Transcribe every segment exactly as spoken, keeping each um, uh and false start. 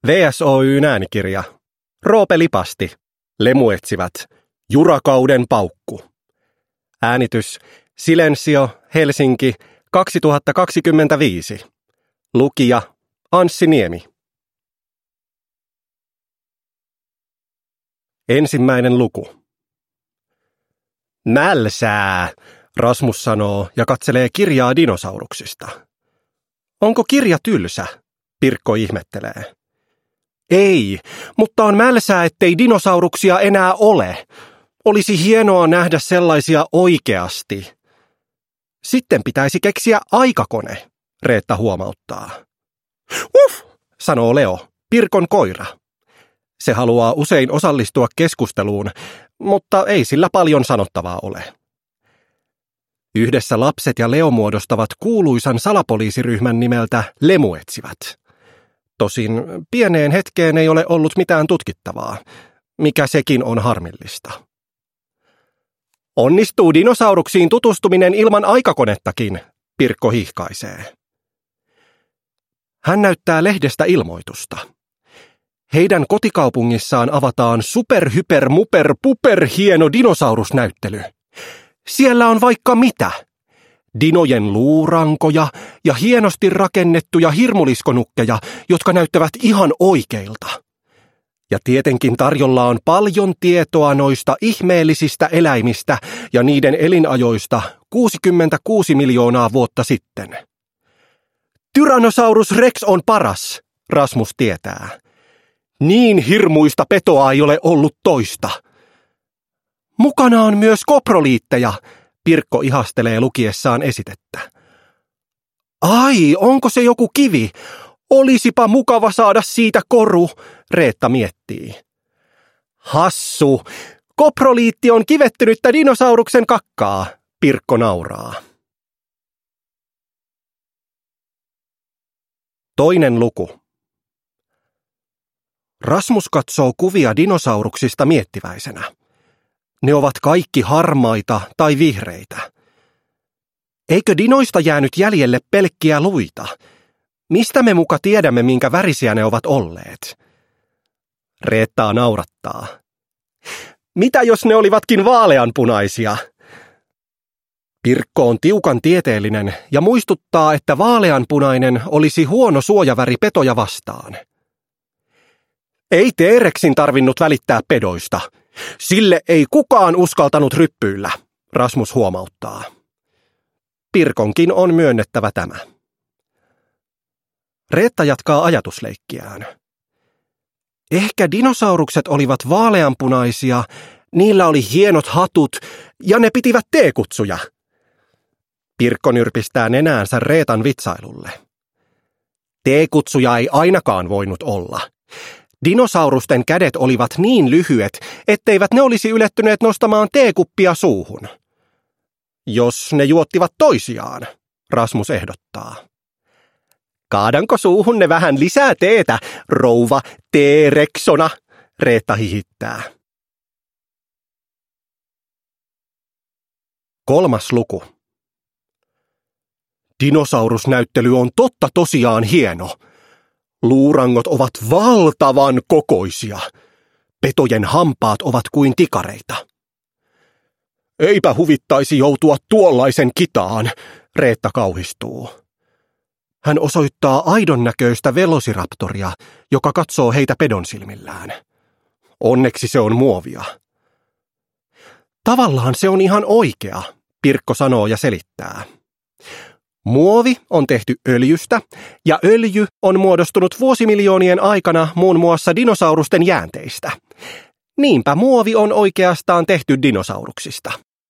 V S Oy:n äänikirja. Roope Lipasti. Lemuetsivät. Jurakauden paukku. Äänitys. Silensio, Helsinki, kaksituhattakaksikymmentäviisi. Lukija. Anssi Niemi. Ensimmäinen luku. Mälsää, Rasmus sanoo ja katselee kirjaa dinosauruksista. Onko kirja tylsä? Pirkko ihmettelee. Ei, mutta on mälsää, ettei dinosauruksia enää ole. Olisi hienoa nähdä sellaisia oikeasti. Sitten pitäisi keksiä aikakone, Reetta huomauttaa. Uff, sanoo Leo, Pirkon koira. Se haluaa usein osallistua keskusteluun, mutta ei sillä paljon sanottavaa ole. Yhdessä lapset ja Leo muodostavat kuuluisan salapoliisiryhmän nimeltä Lemuetsivät. Tosin pieneen hetkeen ei ole ollut mitään tutkittavaa, mikä sekin on harmillista. Onnistuu dinosauruksiin tutustuminen ilman aikakonettakin, Pirkko hihkaisee. Hän näyttää lehdestä ilmoitusta. Heidän kotikaupungissaan avataan super hyper muper puper hieno dinosaurusnäyttely. Siellä on vaikka mitä. Dinojen luurankoja ja hienosti rakennettuja hirmuliskonukkeja, jotka näyttävät ihan oikeilta. Ja tietenkin tarjolla on paljon tietoa noista ihmeellisistä eläimistä ja niiden elinajoista kuusikymmentäkuusi miljoonaa vuotta sitten. Tyrannosaurus Rex on paras, Rasmus tietää. Niin hirmuista petoa ei ole ollut toista. Mukana on myös koproliitteja, Pirkko ihastelee lukiessaan esitettä. Ai, onko se joku kivi? Olisipa mukava saada siitä koru, Reetta miettii. Hassu, koproliitti on kivettynyttä dinosauruksen kakkaa, Pirkko nauraa. Toinen luku. Rasmus katsoo kuvia dinosauruksista miettiväisenä. Ne ovat kaikki harmaita tai vihreitä. Eikö dinoista jäänyt jäljelle pelkkiä luita? Mistä me muka tiedämme, minkä värisiä ne ovat olleet? Reettaa naurattaa. Mitä jos ne olivatkin vaaleanpunaisia? Pirkko on tiukan tieteellinen ja muistuttaa, että vaaleanpunainen olisi huono suojaväri petoja vastaan. Ei T-Rexin tarvinnut välittää pedoista. Sille ei kukaan uskaltanut ryppyillä, Rasmus huomauttaa. Pirkonkin on myönnettävä tämä. Reetta jatkaa ajatusleikkiään. Ehkä dinosaurukset olivat vaaleanpunaisia, niillä oli hienot hatut ja ne pitivät teekutsuja. Pirkko nyrpistää nenäänsä Reetan vitsailulle. Teekutsuja ei ainakaan voinut olla. Dinosaurusten kädet olivat niin lyhyet, etteivät ne olisi ylettyneet nostamaan teekuppia suuhun. Jos ne juottivat toisiaan, Rasmus ehdottaa. Kaadanko suuhunne vähän lisää teetä, rouva T-Rexona, Reetta hihittää. Kolmas luku. Dinosaurusnäyttely on totta tosiaan hieno. Luurangot ovat valtavan kokoisia. Petojen hampaat ovat kuin tikareita. Eipä huvittaisi joutua tuollaisen kitaan, Reetta kauhistuu. Hän osoittaa aidon näköistä velociraptoria, joka katsoo heitä pedon silmillään. Onneksi se on muovia. Tavallaan se on ihan oikea, Pirkko sanoo ja selittää. Muovi on tehty öljystä, ja öljy on muodostunut vuosimiljoonien aikana muun muassa dinosaurusten jäänteistä. Niinpä muovi on oikeastaan tehty dinosauruksista.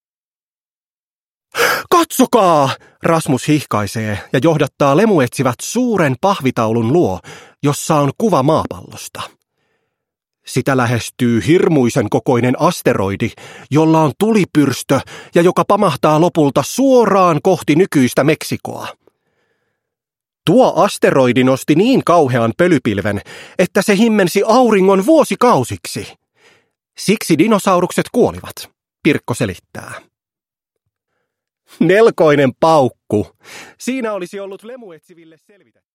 Katsokaa! Rasmus hihkaisee ja johdattaa lemuetsivät suuren pahvitaulun luo, jossa on kuva maapallosta. Sitä lähestyy hirmuisen kokoinen asteroidi, jolla on tulipyrstö ja joka pamahtaa lopulta suoraan kohti nykyistä Meksikoa. Tuo asteroidi nosti niin kauhean pölypilven, että se himmensi auringon vuosikausiksi. Siksi dinosaurukset kuolivat, Pirkko selittää. Melkoinen paukku. Siinä olisi ollut lemuetsiville selvitetty.